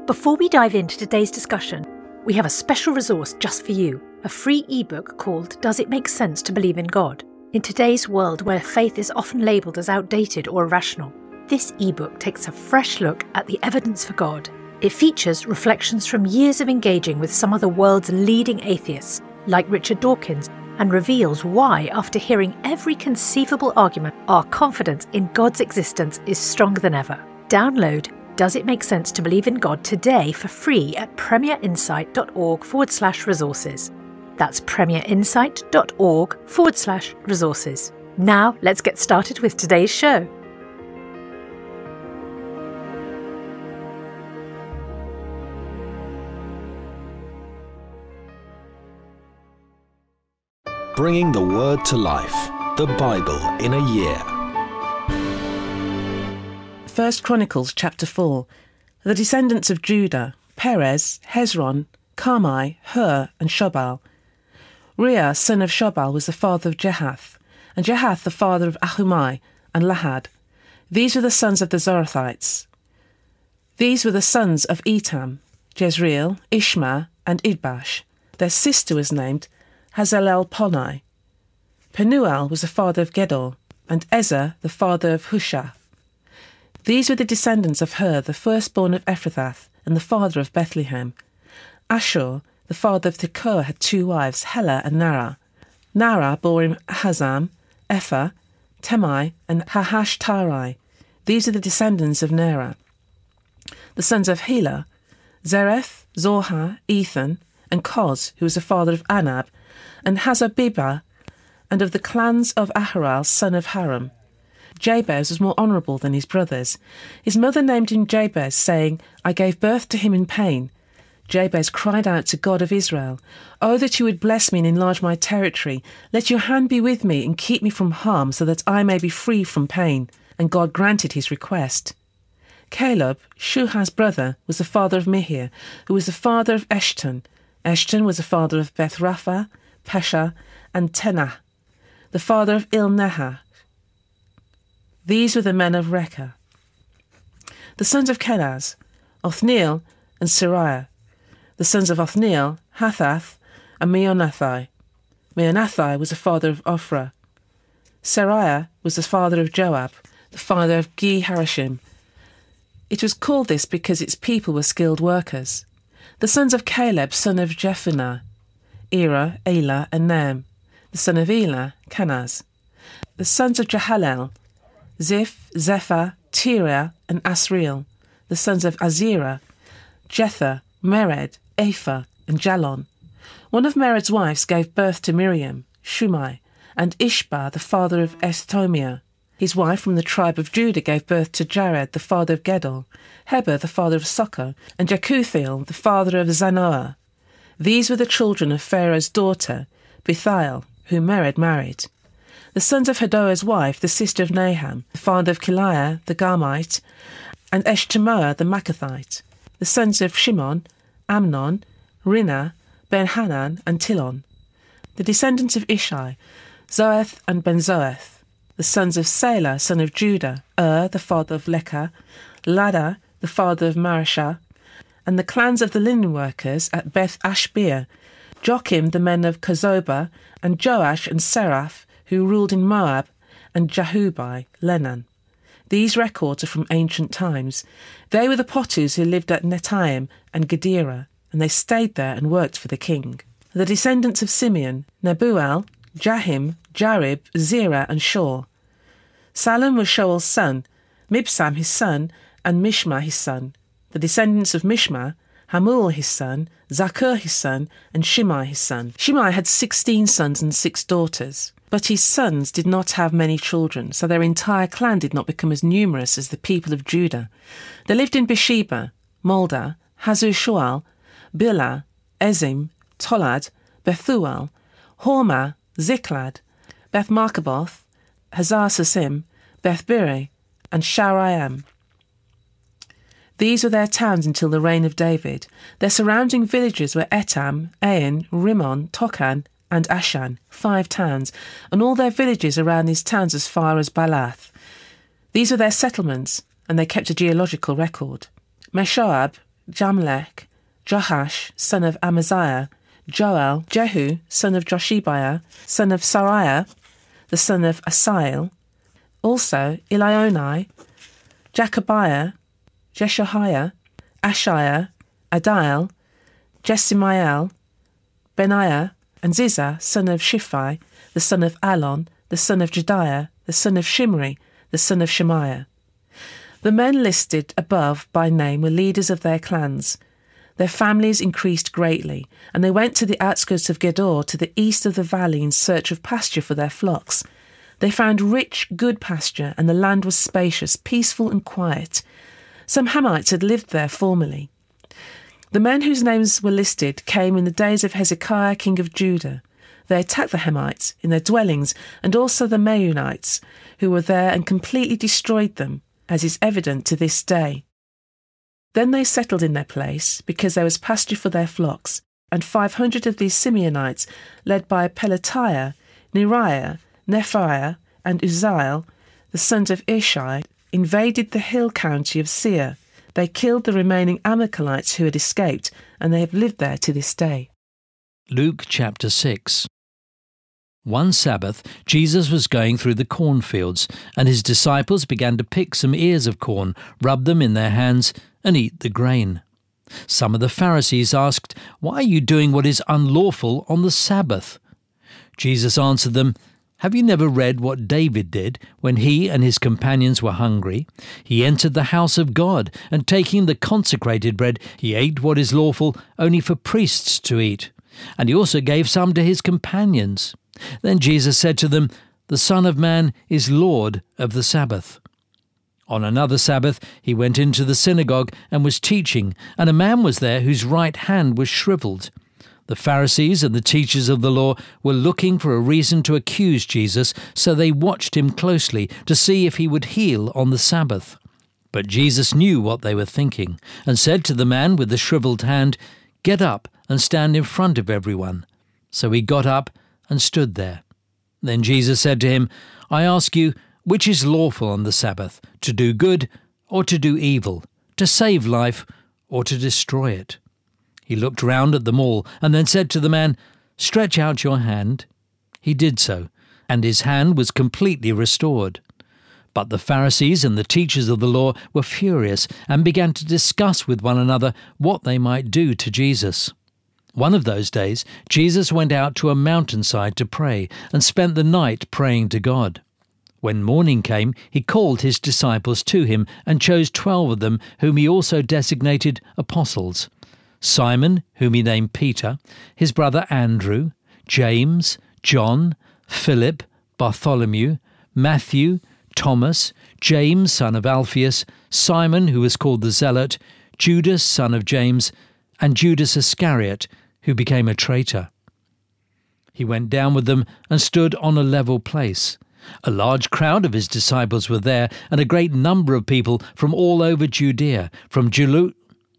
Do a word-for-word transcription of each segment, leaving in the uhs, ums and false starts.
Before we dive into today's discussion, we have a special resource just for you, a free ebook called Does It Make Sense to Believe in God? In today's world where faith is often labelled as outdated or irrational, this ebook takes a fresh look at the evidence for God. It features reflections from years of engaging with some of the world's leading atheists, like Richard Dawkins, and reveals why, after hearing every conceivable argument, our confidence in God's existence is stronger than ever. Download Does It Make Sense to Believe in God today for free at premierinsight.org forward slash resources. That's premierinsight.org forward slash resources. Now let's get started with today's show. Bringing the Word to life, the Bible in a year. First Chronicles chapter four. The descendants of Judah, Perez, Hezron, Carmi, Hur, and Shobal. Reah, son of Shobal, was the father of Jehath, and Jehath the father of Ahumai and Lahad. These were the sons of the Zorathites. These were the sons of Etam, Jezreel, Ishma, and Idbash. Their sister was named Hazelelponi. Penuel was the father of Gedor, and Ezer the father of Hushah. These were the descendants of Hur, the firstborn of Ephrathah, and the father of Bethlehem. Ashur, the father of Tekoa, had two wives, Helah and Nara. Nara bore him Hazam, Ephah, Temai, and Hahashtari. These are the descendants of Nara. The sons of Helah, Zereth, Zorha, Ethan, and Koz, who was the father of Anab, and Hazabibah, and of the clans of Aharal, son of Haram. Jabez was more honourable than his brothers. His mother named him Jabez, saying, I gave birth to him in pain. Jabez cried out to God of Israel, Oh, that you would bless me and enlarge my territory. Let your hand be with me and keep me from harm, so that I may be free from pain. And God granted his request. Caleb, Shuhah's brother, was the father of Mihir, who was the father of Eshton. Eshton was the father of Beth Rapha, Pesha, and Tenah, the father of Ilnehah. These were the men of Rekha. The sons of Kenaz, Othniel and Sariah. The sons of Othniel, Hathath and Meonathai. Meonathai was the father of Ophrah. Sariah was the father of Joab, the father of Ge-Harashim. It was called this because its people were skilled workers. The sons of Caleb, son of Jephunneh, Era, Elah, and Naam. The son of Elah, Kenaz. The sons of Jehalel, Ziph, Zepha, Tiria, and Asriel. The sons of Azirah, Jether, Mered, Ephah, and Jalon. One of Mered's wives gave birth to Miriam, Shumai, and Ishbah, the father of Eshthomiah. His wife from the tribe of Judah gave birth to Jared, the father of Gedor, Heber, the father of Socho, and Jekuthiel, the father of Zanoah. These were the children of Pharaoh's daughter, Bethiel, whom Mered married. The sons of Hadoah's wife, the sister of Naham, the father of Kiliah, the Garmite, and Eshtemoa, the Maachathite. The sons of Shimon, Amnon, Rinah, Ben-Hanan, and Tilon. The descendants of Ishai, Zoeth and Ben-Zoeth. The sons of Selah, son of Judah, Ur, the father of Lekah, Lada, the father of Marashah, and the clans of the linen workers at Beth Ashbea, Joachim, the men of Kozobah, and Joash and Seraph, who ruled in Moab, and Jahubai, Lenan. These records are from ancient times. They were the potters who lived at Netaim and Gedera, and they stayed there and worked for the king. The descendants of Simeon, Nebuel, Jahim, Jarib, Zerah, and Shor. Salem was Shaul's son, Mibsam his son, and Mishma his son. The descendants of Mishma, Hamul his son, Zakur his son, and Shimei his son. Shimei had sixteen sons and six daughters, but his sons did not have many children, so their entire clan did not become as numerous as the people of Judah. They lived in Beersheba, Moldah, Hazar-Shual, Bilhah, Ezim, Tolad, Bethuel, Hormah, Ziklag, Beth Markaboth, Hazar-Susim, Beth Biri, and Sharaim. These were their towns until the reign of David. Their surrounding villages were Etam, Ain, Rimmon, Tokan, and Ashan, five towns, and all their villages around these towns as far as Baalath. These were their settlements, and they kept a geological record. Meshoab, Jamlech, Joash, son of Amaziah, Joel, Jehu, son of Joshibiah, son of Sariah, the son of Asael, also Elionai, Jacobiah, Jeshoiah, Ashiah, Adiel, Jesimiel, Benaiah, and Ziza, son of Shiphi, the son of Alon, the son of Jediah, the son of Shimri, the son of Shemaiah. The men listed above by name were leaders of their clans. Their families increased greatly, and they went to the outskirts of Gedor to the east of the valley in search of pasture for their flocks. They found rich, good pasture, and the land was spacious, peaceful and quiet. Some Hamites had lived there formerly. The men whose names were listed came in the days of Hezekiah, king of Judah. They attacked the Hamites in their dwellings, and also the Meunites, who were there, and completely destroyed them, as is evident to this day. Then they settled in their place, because there was pasture for their flocks, and five hundred of these Simeonites, led by Pelatiah, Neriah, Nephaiah, and Uzziel, the sons of Ishi, invaded the hill country of Seir. They killed the remaining Amalekites who had escaped, and they have lived there to this day. Luke chapter six. One Sabbath, Jesus was going through the cornfields, and his disciples began to pick some ears of corn, rub them in their hands, and eat the grain. Some of the Pharisees asked, "Why are you doing what is unlawful on the Sabbath?" Jesus answered them, "Have you never read what David did when he and his companions were hungry? He entered the house of God, and taking the consecrated bread, he ate what is lawful only for priests to eat. And he also gave some to his companions. Then Jesus said to them, 'The Son of Man is Lord of the Sabbath.' On another Sabbath he went into the synagogue and was teaching, and a man was there whose right hand was shriveled. The Pharisees and the teachers of the law were looking for a reason to accuse Jesus, so they watched him closely to see if he would heal on the Sabbath. But Jesus knew what they were thinking, and said to the man with the shriveled hand, 'Get up and stand in front of everyone.' So he got up and stood there. Then Jesus said to him, 'I ask you, which is lawful on the Sabbath, to do good or to do evil, to save life or to destroy it?' He looked round at them all and then said to the man, 'Stretch out your hand.' He did so, and his hand was completely restored. But the Pharisees and the teachers of the law were furious and began to discuss with one another what they might do to Jesus. One of those days, Jesus went out to a mountainside to pray and spent the night praying to God. When morning came, he called his disciples to him and chose twelve of them, whom he also designated apostles: Simon, whom he named Peter, his brother Andrew, James, John, Philip, Bartholomew, Matthew, Thomas, James, son of Alphaeus, Simon, who was called the Zealot, Judas, son of James, and Judas Iscariot, who became a traitor. He went down with them and stood on a level place. A large crowd of his disciples were there, and a great number of people from all over Judea, from Julu-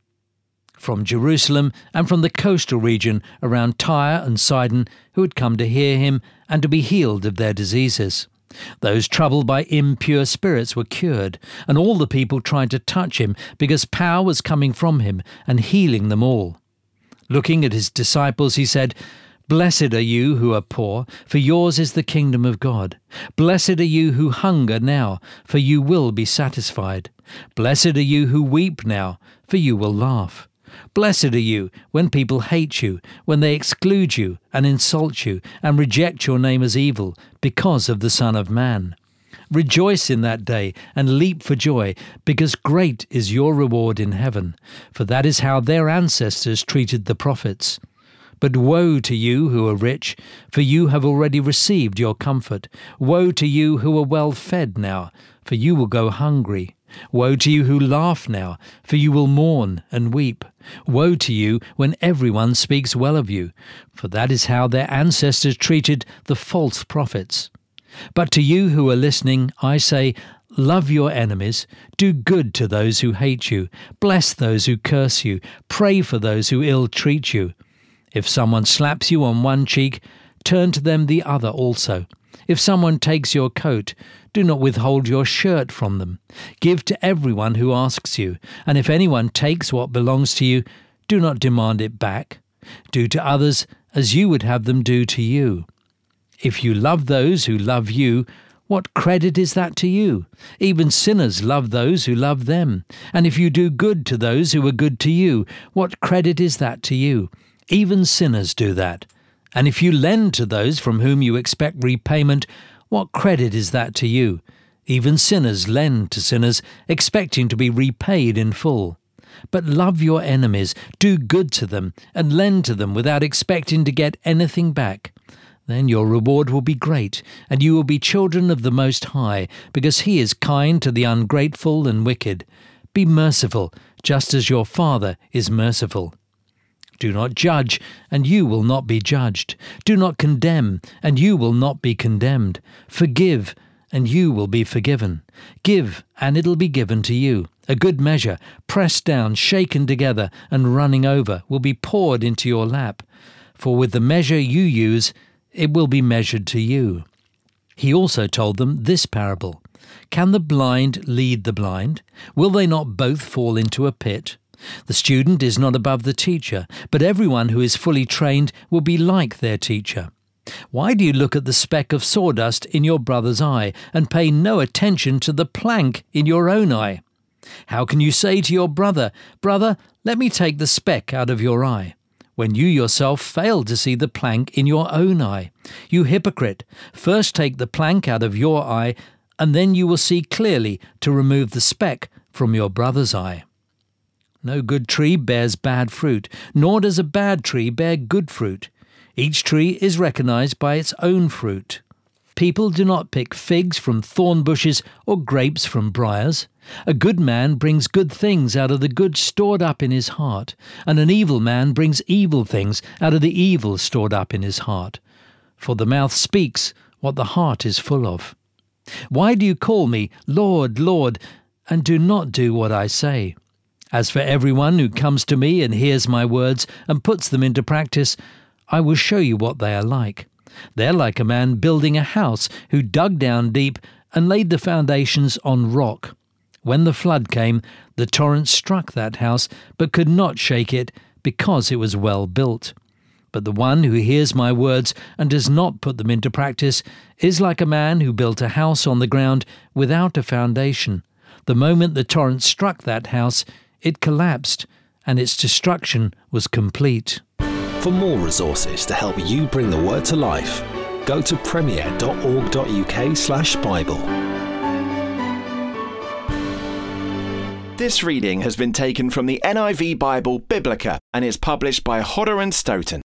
from Jerusalem and from the coastal region around Tyre and Sidon, who had come to hear him and to be healed of their diseases. Those troubled by impure spirits were cured, and all the people tried to touch him, because power was coming from him and healing them all. Looking at his disciples, he said, "Blessed are you who are poor, for yours is the kingdom of God. Blessed are you who hunger now, for you will be satisfied. Blessed are you who weep now, for you will laugh. Blessed are you when people hate you, when they exclude you and insult you and reject your name as evil because of the Son of Man. Rejoice in that day and leap for joy, because great is your reward in heaven, for that is how their ancestors treated the prophets. But woe to you who are rich, for you have already received your comfort. Woe to you who are well fed now, for you will go hungry. Woe to you who laugh now, for you will mourn and weep. Woe to you when everyone speaks well of you, for that is how their ancestors treated the false prophets. But to you who are listening, I say, love your enemies, do good to those who hate you, bless those who curse you, pray for those who ill-treat you. If someone slaps you on one cheek, turn to them the other also. If someone takes your coat, do not withhold your shirt from them. Give to everyone who asks you, and if anyone takes what belongs to you, do not demand it back. Do to others as you would have them do to you. If you love those who love you, what credit is that to you? Even sinners love those who love them. And if you do good to those who are good to you, what credit is that to you? Even sinners do that. And if you lend to those from whom you expect repayment, what credit is that to you? Even sinners lend to sinners, expecting to be repaid in full. But love your enemies, do good to them, and lend to them without expecting to get anything back. Then your reward will be great, and you will be children of the Most High, because He is kind to the ungrateful and wicked. Be merciful, just as your Father is merciful. Do not judge, and you will not be judged. Do not condemn, and you will not be condemned. Forgive, and you will be forgiven. Give, and it'll be given to you. A good measure, pressed down, shaken together, and running over, will be poured into your lap. For with the measure you use, it will be measured to you. He also told them this parable. Can the blind lead the blind? Will they not both fall into a pit? The student is not above the teacher, but everyone who is fully trained will be like their teacher. Why do you look at the speck of sawdust in your brother's eye and pay no attention to the plank in your own eye? How can you say to your brother, "Brother, let me take the speck out of your eye," when you yourself fail to see the plank in your own eye? You hypocrite, first take the plank out of your eye, and then you will see clearly to remove the speck from your brother's eye. No good tree bears bad fruit, nor does a bad tree bear good fruit. Each tree is recognized by its own fruit. People do not pick figs from thorn bushes or grapes from briars. A good man brings good things out of the good stored up in his heart, and an evil man brings evil things out of the evil stored up in his heart. For the mouth speaks what the heart is full of. Why do you call me, Lord, Lord, and do not do what I say? As for everyone who comes to me and hears my words and puts them into practice, I will show you what they are like. They're like a man building a house who dug down deep and laid the foundations on rock. When the flood came, the torrent struck that house, but could not shake it, because it was well built. But the one who hears my words and does not put them into practice is like a man who built a house on the ground without a foundation. The moment the torrent struck that house, it collapsed, and its destruction was complete. For more resources to help you bring the word to life, go to premier dot org dot uk slash Bible. This reading has been taken from the N I V Bible Biblica and is published by Hodder and Stoughton.